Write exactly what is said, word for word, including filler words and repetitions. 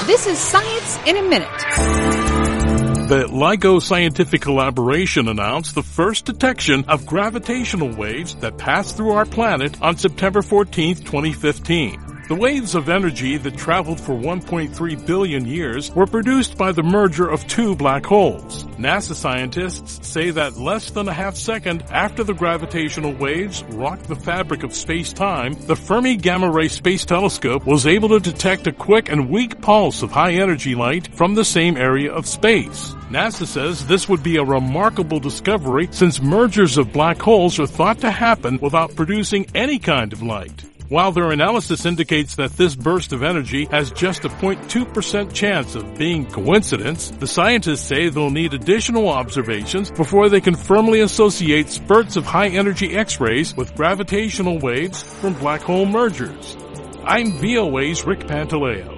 This is Science in a Minute. The LIGO Scientific Collaboration announced the first detection of gravitational waves that passed through our planet on September fourteenth, twenty fifteen. The waves of energy that traveled for one point three billion years were produced by the merger of two black holes. NASA scientists say that less than a half second after the gravitational waves rocked the fabric of space-time, the Fermi Gamma Ray Space Telescope was able to detect a quick and weak pulse of high-energy light from the same area of space. NASA says this would be a remarkable discovery since mergers of black holes are thought to happen without producing any kind of light. While their analysis indicates that this burst of energy has just a zero point two percent chance of being coincidence, the scientists say they'll need additional observations before they can firmly associate spurts of high-energy X-rays with gravitational waves from black hole mergers. I'm V O A's Rick Pantaleo.